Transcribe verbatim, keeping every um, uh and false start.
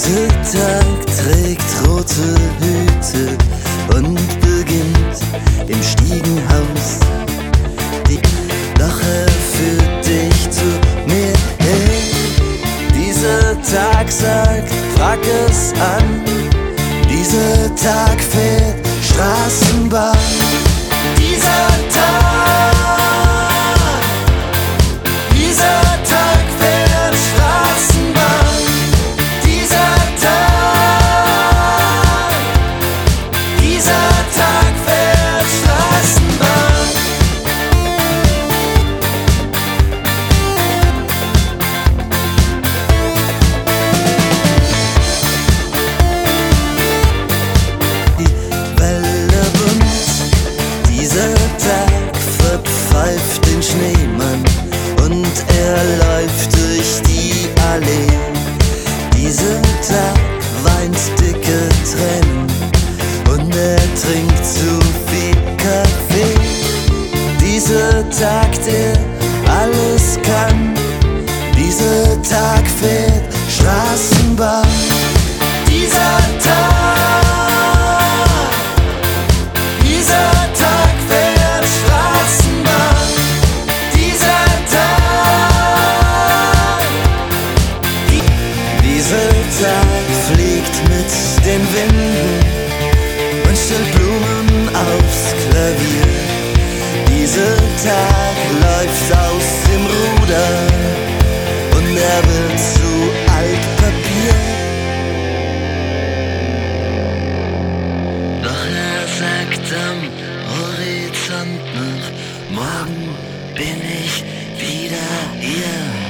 erste Tag trägt rote Hüte und beginnt im Stiegenhaus. Die Doch er führt dich zu mir hin. Dieser Tag sagt, frag es an. Dieser Tag fährt Straßenbahn. Dieser Tag, dieser Tag fährt Straßenbahn. Dieser Tag, dieser Tag fährt Straßenbahn. Die Welle bunt, dieser Tag verpfeift den Schneemann und er läuft durch die Allee. Dieser Tag weint dicke Tränen und er trinkt zu viel Kaffee. Dieser Tag, der alles kann, dieser Tag fährt Straßenbahn. Dieser Tag, dieser Tag fährt Straßenbahn. Dieser Tag, die- dieser Tag fliegt mit den Winden und stellt Blumen aufs Klavier. Dieser Tag läuft aus dem Ruder und er wird zu Altpapier. Doch er sagt am Horizont noch, morgen bin ich wieder hier.